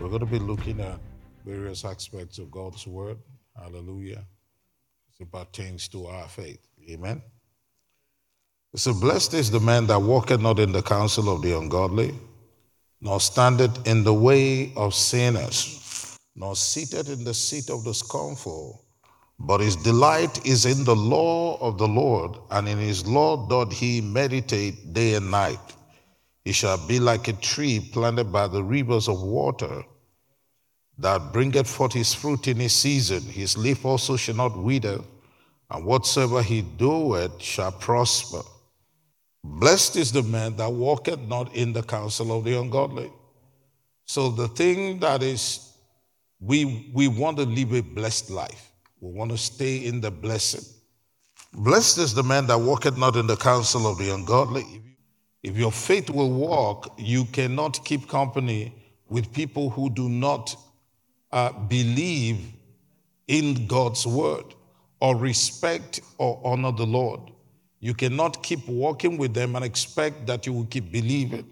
We're going to be looking at various aspects of God's word. Hallelujah. As it pertains to our faith. Amen. So blessed is the man that walketh not in the counsel of the ungodly, nor standeth in the way of sinners, nor sitteth in the seat of the scornful. But his delight is in the law of the Lord, and in his law doth he meditate day and night. He shall be like a tree planted by the rivers of water, that bringeth forth his fruit in his season. His leaf also shall not wither, and whatsoever he doeth shall prosper. Blessed is the man that walketh not in the counsel of the ungodly. So the thing that is, we want to live a blessed life. We want to stay in the blessing. Blessed is the man that walketh not in the counsel of the ungodly. If your faith will walk, you cannot keep company with people who do not believe in God's word or respect or honor the Lord. You cannot keep walking with them and expect that you will keep believing,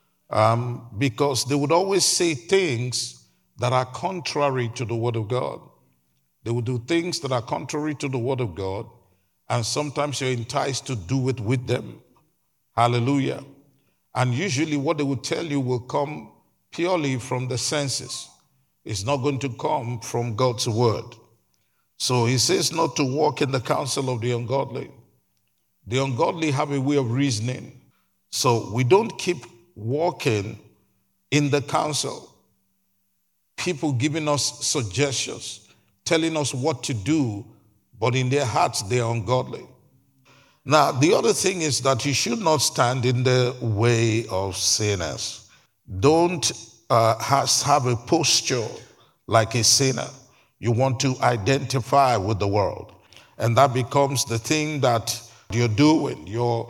because they would always say things that are contrary to the word of God. They will do things that are contrary to the word of God, and sometimes you're enticed to do it with them. Hallelujah. And usually what they will tell you will come purely from the senses. It's not going to come from God's word. So he says not to walk in the counsel of the ungodly. The ungodly have a way of reasoning. So we don't keep walking in the counsel. People giving us suggestions, telling us what to do, but in their hearts they are ungodly. Now, the other thing is that you should not stand in the way of sinners. Don't have a posture like a sinner. You want to identify with the world. And that becomes the thing that you're doing.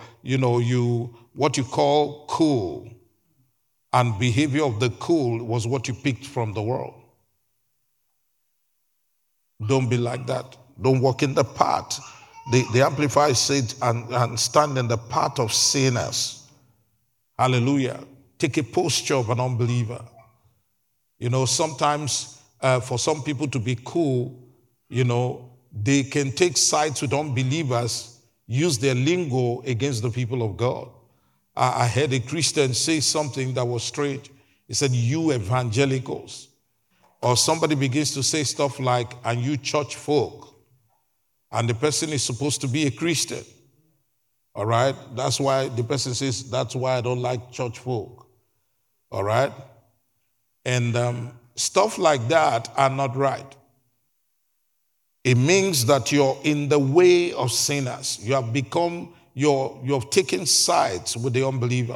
What you call cool. And behavior of the cool was what you picked from the world. Don't be like that. Don't walk in the path. The Amplified said, and stand in the path of sinners. Hallelujah. Take a posture of an unbeliever. Sometimes for some people to be cool, they can take sides with unbelievers, use their lingo against the people of God. I heard a Christian say something that was strange. He said, "You evangelicals." Or somebody begins to say stuff like, "And you church folk." And the person is supposed to be a Christian. All right? That's why the person says, "That's why I don't like church folk." All right? And stuff like that are not right. It means that you're in the way of sinners. You have become, you've taken sides with the unbeliever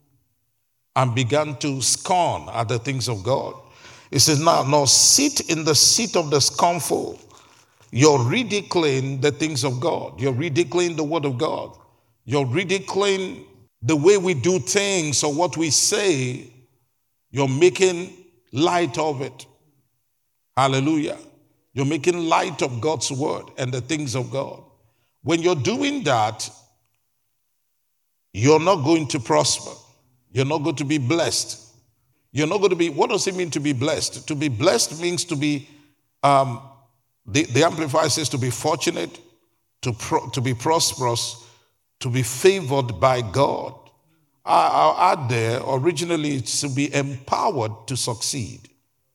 and begun to scorn at the things of God. It says, now sit in the seat of the scornful. You're ridiculing the things of God. You're ridiculing the word of God. You're ridiculing the way we do things or what we say. You're making light of it. Hallelujah. You're making light of God's word and the things of God. When you're doing that, you're not going to prosper. You're not going to be blessed. You're not going to be, what does it mean to be blessed? To be blessed means to be, the Amplifier says to be fortunate, to be prosperous, to be favored by God. I'll add there, originally it's to be empowered to succeed.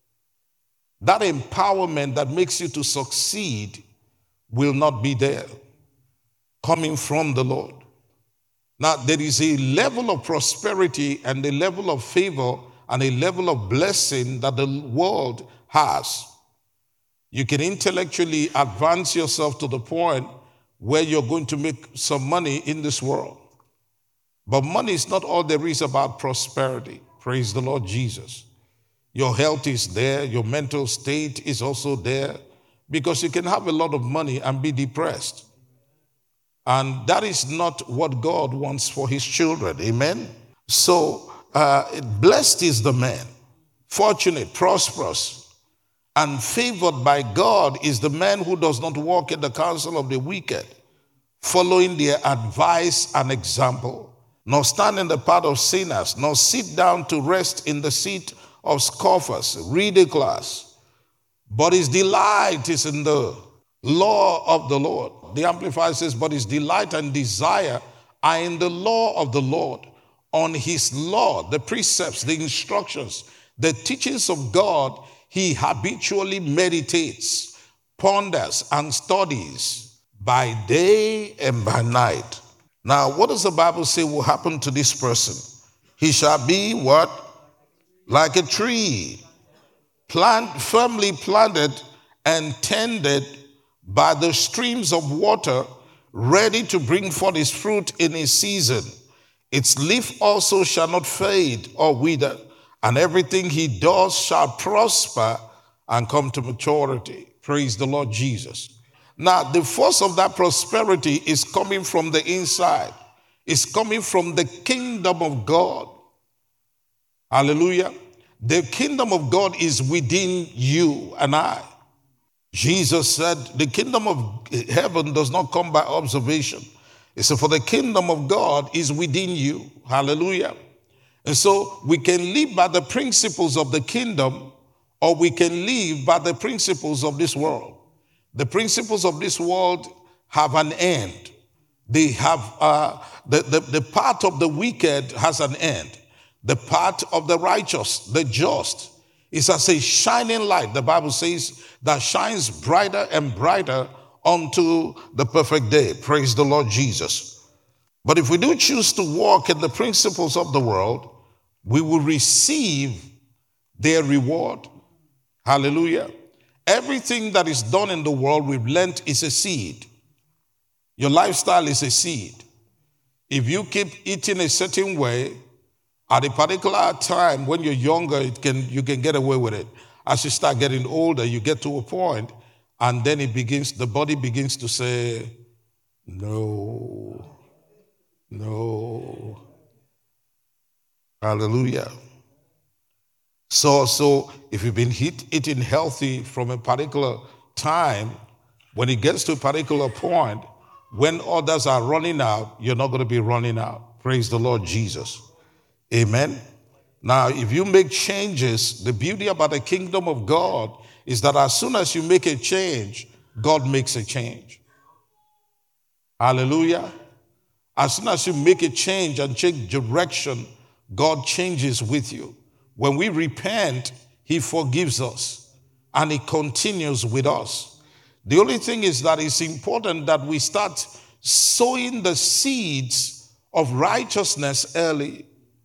That empowerment that makes you to succeed will not be there, coming from the Lord. Now, there is a level of prosperity and a level of favor and a level of blessing that the world has. You can intellectually advance yourself to the point where you're going to make some money in this world. But money is not all there is about prosperity. Praise the Lord Jesus. Your health is there. Your mental state is also there. Because you can have a lot of money and be depressed. And that is not what God wants for his children. Amen? So, blessed is the man, fortunate, prosperous, and favored by God is the man who does not walk in the counsel of the wicked, following their advice and example, nor stand in the path of sinners, nor sit down to rest in the seat of scoffers, ridiculers. But his delight is in the law of the Lord. The Amplified says, but his delight and desire are in the law of the Lord. On his law, the precepts, the instructions, the teachings of God, he habitually meditates, ponders, and studies by day and by night. Now, what does the Bible say will happen to this person? He shall be what? Like a tree, firmly planted and tended by the streams of water, ready to bring forth his fruit in his season. Its leaf also shall not fade or wither, and everything he does shall prosper and come to maturity. Praise the Lord Jesus. Now, the force of that prosperity is coming from the inside. It's coming from the kingdom of God. Hallelujah. The kingdom of God is within you and I. Jesus said, the kingdom of heaven does not come by observation. He said, for the kingdom of God is within you. Hallelujah. And so we can live by the principles of the kingdom, or we can live by the principles of this world. The principles of this world have an end. They have the path of the wicked has an end. The path of the righteous, the just, is as a shining light, the Bible says, that shines brighter and brighter unto the perfect day. Praise the Lord Jesus. But if we do choose to walk in the principles of the world, we will receive their reward. Hallelujah. Everything that is done in the world we've learned is a seed. Your lifestyle is a seed. If you keep eating a certain way, at a particular time when you're younger, you can get away with it. As you start getting older, you get to a point, and then the body begins to say, no. Hallelujah. So if you've been eating healthy from a particular time, when it gets to a particular point, when others are running out, you're not going to be running out. Praise the Lord Jesus. Amen. Now, if you make changes, the beauty about the kingdom of God is that as soon as you make a change, God makes a change. Hallelujah. As soon as you make a change and change direction, God changes with you. When we repent, he forgives us and he continues with us. The only thing is that it's important that we start sowing the seeds of righteousness early.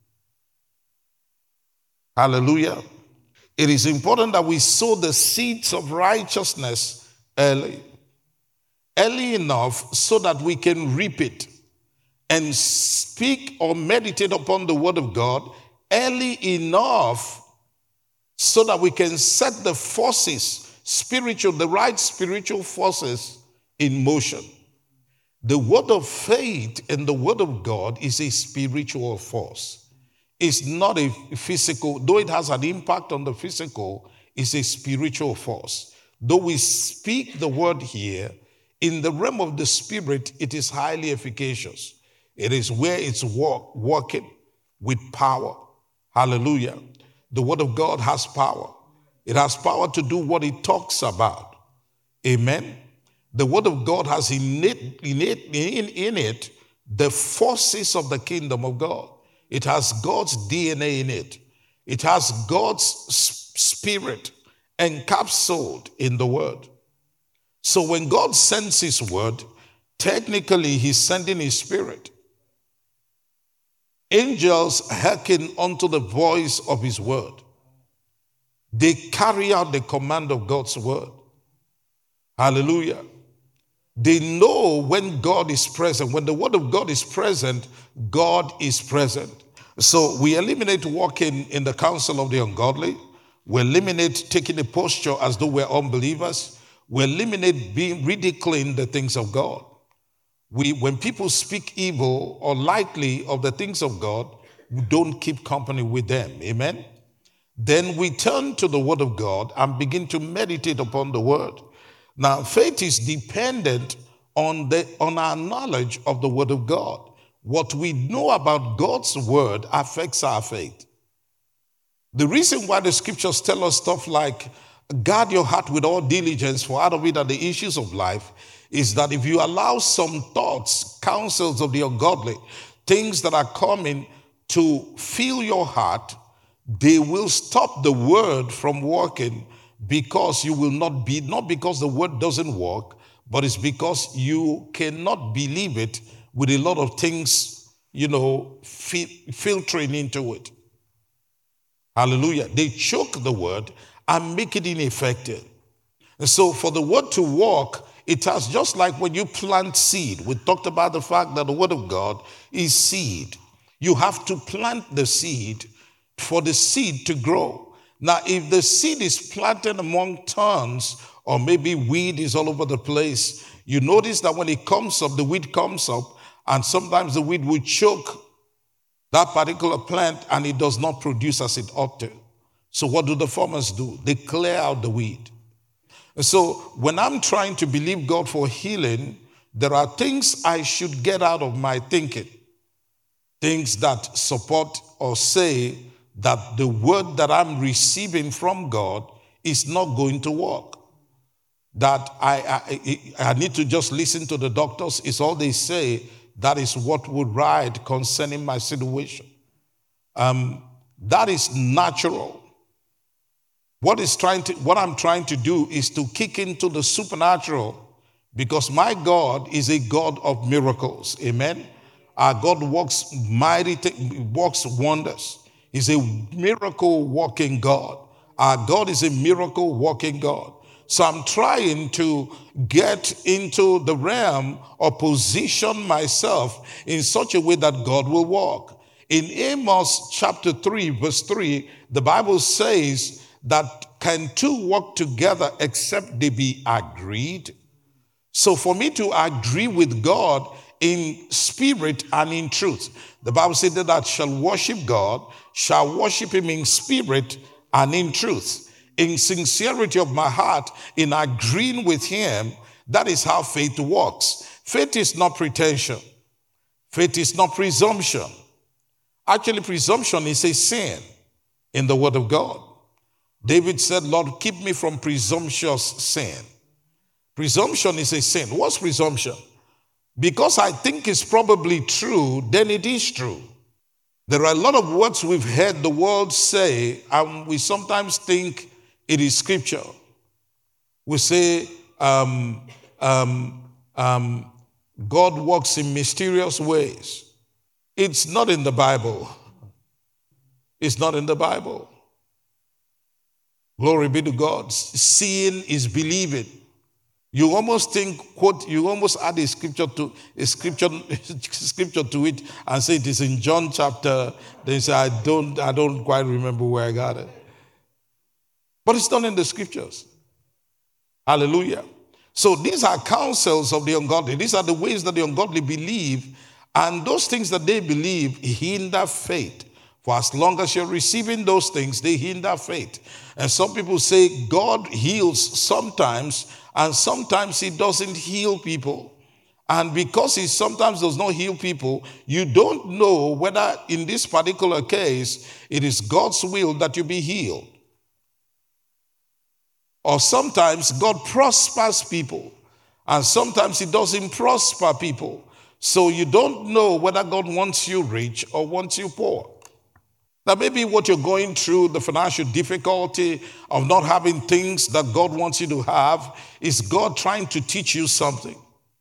Hallelujah. It is important that we sow the seeds of righteousness early enough so that we can reap it, and speak or meditate upon the word of God early enough so that we can set the forces, the right spiritual forces in motion. The word of faith and the word of God is a spiritual force. It's not a physical, though it has an impact on the physical, it's a spiritual force. Though we speak the word here, in the realm of the spirit, it is highly efficacious. It is where it's working with power. Hallelujah. The word of God has power. It has power to do what it talks about. Amen. The word of God has in it the forces of the kingdom of God. It has God's DNA in it. It has God's spirit encapsulated in the word. So when God sends his word, technically he's sending his spirit. Angels hearken unto the voice of his word. They carry out the command of God's word. Hallelujah. They know when God is present. When the word of God is present, God is present. So we eliminate walking in the counsel of the ungodly. We eliminate taking a posture as though we're unbelievers. We eliminate ridiculing the things of God. When people speak evil or lightly of the things of God, we don't keep company with them. Amen? Then we turn to the word of God and begin to meditate upon the word. Now, faith is dependent on our knowledge of the word of God. What we know about God's word affects our faith. The reason why the scriptures tell us stuff like, guard your heart with all diligence, for out of it are the issues of life, is that if you allow some thoughts, counsels of the ungodly, things that are coming to fill your heart, they will stop the word from working, because you will not because the word doesn't work, but it's because you cannot believe it with a lot of things, filtering into it. Hallelujah. They choke the word and make it ineffective. And so for the word to work, it has, just like when you plant seed. We talked about the fact that the word of God is seed. You have to plant the seed for the seed to grow. Now, if the seed is planted among thorns, or maybe weed is all over the place, you notice that when it comes up, the weed comes up, and sometimes the weed will choke that particular plant and it does not produce as it ought to. So what do the farmers do? They clear out the weed. So when I'm trying to believe God for healing, there are things I should get out of my thinking. Things that support or say that the word that I'm receiving from God is not going to work. That I need to just listen to the doctors. It's all they say. That is what would ride concerning my situation. That is natural. What I'm trying to do is to kick into the supernatural, because my God is a God of miracles. Amen. Our God works works wonders. He's a miracle working God. Our God is a miracle working God. So I'm trying to get into the realm or position myself in such a way that God will walk. In Amos chapter 3, verse 3, the Bible says that can two walk together except they be agreed? So for me to agree with God in spirit and in truth, the Bible said that shall worship God, shall worship him in spirit and in truth. In sincerity of my heart, in agreeing with him, that is how faith works. Faith is not pretension. Faith is not presumption. Actually, presumption is a sin in the word of God. David said, Lord, keep me from presumptuous sin. Presumption is a sin. What's presumption? Because I think it's probably true, then it is true. There are a lot of words we've heard the world say, and we sometimes think it is scripture. We say, God works in mysterious ways. It's not in the Bible. It's not in the Bible. Glory be to God. Seeing is believing. You almost add a scripture to it and say it is in John chapter. They say, I don't quite remember where I got it. But it's not in the scriptures. Hallelujah. So these are counsels of the ungodly. These are the ways that the ungodly believe, and those things that they believe hinder faith. For as long as you're receiving those things, they hinder faith. And some people say God heals sometimes, and sometimes he doesn't heal people. And because he sometimes does not heal people, you don't know whether in this particular case it is God's will that you be healed. Or sometimes God prospers people, and sometimes he doesn't prosper people. So you don't know whether God wants you rich or wants you poor. Now maybe what you're going through, the financial difficulty of not having things that God wants you to have, is God trying to teach you something.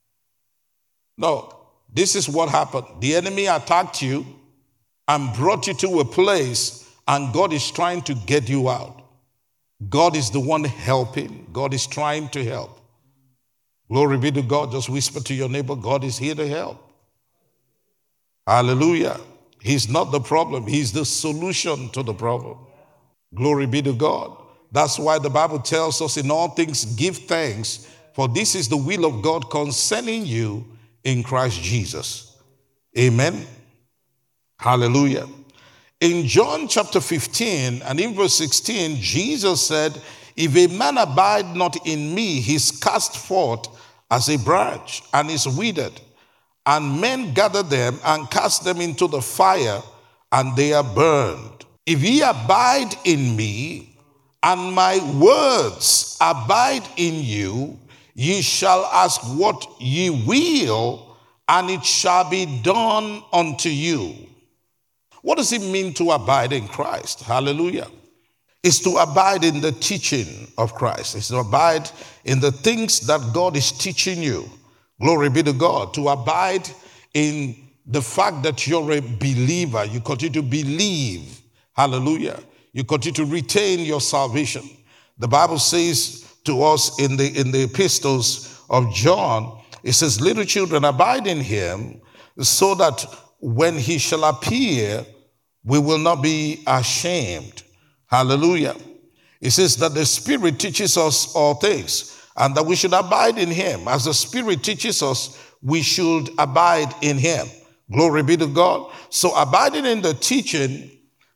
No, this is what happened. The enemy attacked you and brought you to a place, and God is trying to get you out. God is the one helping. God is trying to help. Glory be to God. Just whisper to your neighbor, God is here to help. Hallelujah. He's not the problem. He's the solution to the problem. Glory be to God. That's why the Bible tells us in all things give thanks, for this is the will of God concerning you in Christ Jesus. Amen. Hallelujah. In John chapter 15 and in verse 16, Jesus said, if a man abide not in me, he is cast forth as a branch and is withered. And men gather them and cast them into the fire, and they are burned. If ye abide in me, and my words abide in you, ye shall ask what ye will, and it shall be done unto you. What does it mean to abide in Christ? Hallelujah. It's to abide in the teaching of Christ. It's to abide in the things that God is teaching you. Glory be to God. To abide in the fact that you're a believer. You continue to believe. Hallelujah. You continue to retain your salvation. The Bible says to us in the epistles of John, it says, little children, abide in him, so that when he shall appear, we will not be ashamed. Hallelujah. It says that the Spirit teaches us all things, and that we should abide in him. As the Spirit teaches us, we should abide in him. Glory be to God. So abiding in the teaching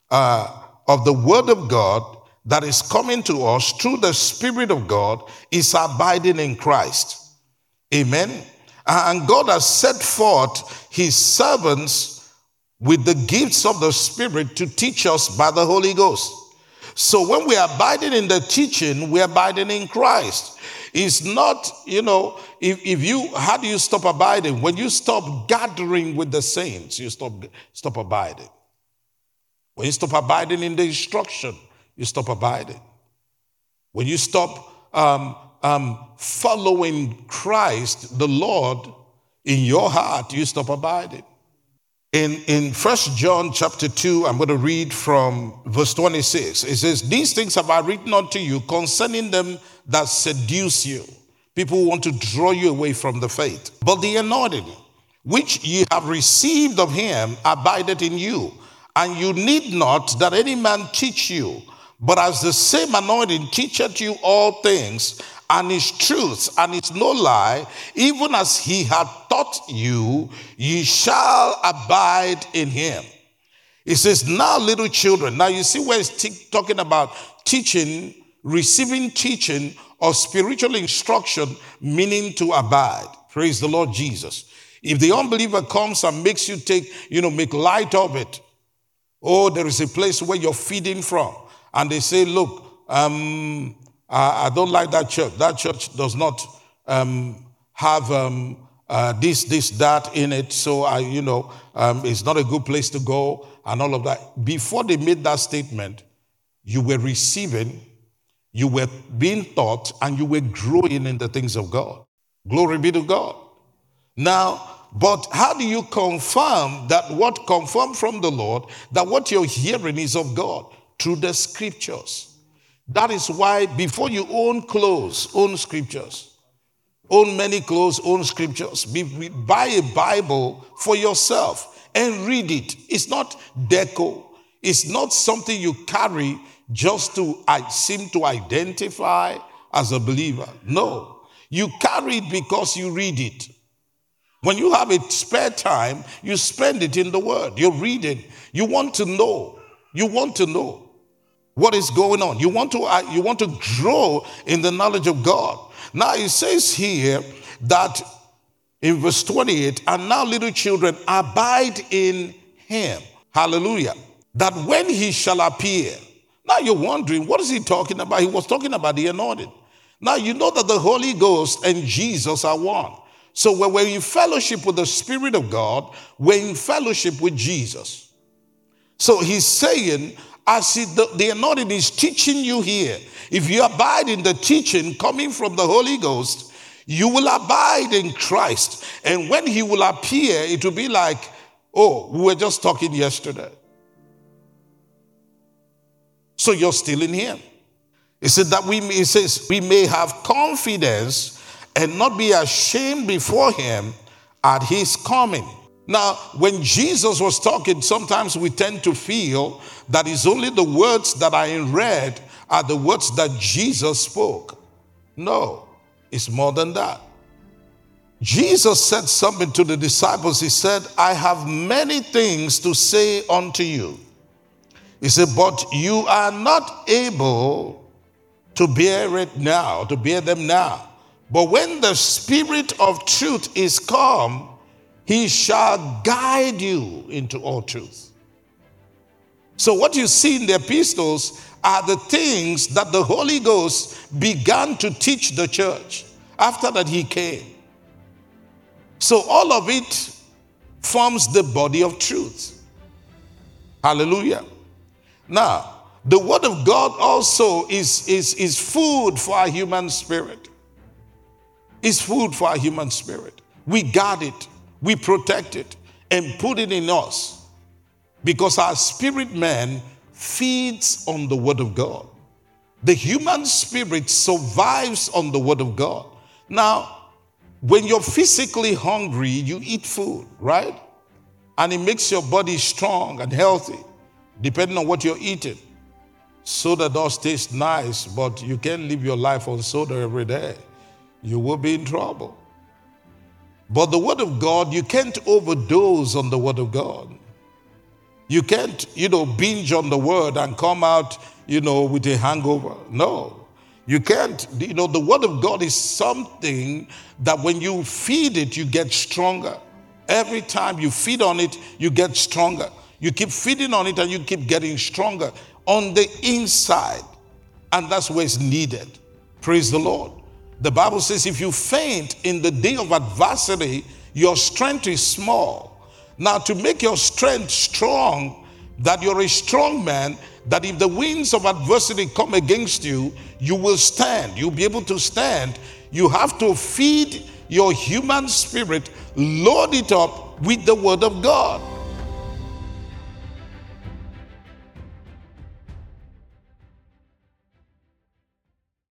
of the Word of God that is coming to us through the Spirit of God is abiding in Christ. Amen. And God has set forth his servants with the gifts of the Spirit to teach us by the Holy Ghost. So when we are abiding in the teaching, we're abiding in Christ. It's not, how do you stop abiding? When you stop gathering with the saints, you stop abiding. When you stop abiding in the instruction, you stop abiding. When you stop following Christ, the Lord, in your heart, you stop abiding. In 1 John chapter 2, I'm going to read from verse 26. It says, these things have I written unto you concerning them that seduce you. People who want to draw you away from the faith. But the anointing, which ye have received of him, abideth in you. And you need not that any man teach you. But as the same anointing teacheth you all things, and is truth, and is no lie, even as he hath taught you, ye shall abide in him. It says, now little children. Now you see where it's talking about teaching, receiving teaching or spiritual instruction, meaning to abide. Praise the Lord Jesus. If the unbeliever comes and makes you make light of it, oh, there is a place where you're feeding from, and they say, look, I don't like that church. That church does not have this, that in it. So it's not a good place to go and all of that. Before they made that statement, you were receiving, you were being taught, and you were growing in the things of God. Glory be to God. Now, but how do you confirm that what confirmed from the Lord, that what you're hearing is of God? Through the scriptures. That is why before you own clothes, own scriptures. Own many clothes, own scriptures. Buy a Bible for yourself and read it. It's not deco. It's not something you carry just to seem to identify as a believer. No. You carry it because you read it. When you have a spare time, you spend it in the Word. You're reading. You want to know. You want to know what is going on. You want to grow in the knowledge of God. Now it says here that in verse 28, and now little children, abide in him. Hallelujah. That when he shall appear. Now you're wondering, what is he talking about? He was talking about the anointing. Now you know that the Holy Ghost and Jesus are one. So when we're in fellowship with the Spirit of God, we're in fellowship with Jesus. So he's saying, as the anointing is teaching you here, if you abide in the teaching coming from the Holy Ghost, you will abide in Christ. And when he will appear, it will be like, oh, we were just talking yesterday. So you're still in him. It said that it says we may have confidence and not be ashamed before him at his coming. Now, when Jesus was talking, sometimes we tend to feel that it's only the words that are in red are the words that Jesus spoke. No, it's more than that. Jesus said something to the disciples. He said, I have many things to say unto you. He said, but you are not able to bear them now. But when the Spirit of truth is come, he shall guide you into all truth. So what you see in the epistles are the things that the Holy Ghost began to teach the church after that he came. So all of it forms the body of truth. Hallelujah. Now, the word of God also is food for our human spirit. It's food for our human spirit. We guard it, we protect it, and put it in us. Because our spirit man feeds on the word of God. The human spirit survives on the word of God. Now, when you're physically hungry, you eat food, right? And it makes your body strong and healthy, depending on what you're eating. Soda does taste nice, but you can't live your life on soda every day. You will be in trouble. But the word of God, you can't overdose on the word of God. You can't, binge on the word and come out, with a hangover. No. You can't. The word of God is something that when you feed it, you get stronger. Every time you feed on it, you get stronger. You keep feeding on it and you keep getting stronger on the inside. And that's where it's needed. Praise the Lord. The Bible says if you faint in the day of adversity, your strength is small. Now, to make your strength strong, that you're a strong man, that if the winds of adversity come against you, you will stand. You'll be able to stand. You have to feed your human spirit, load it up with the word of God.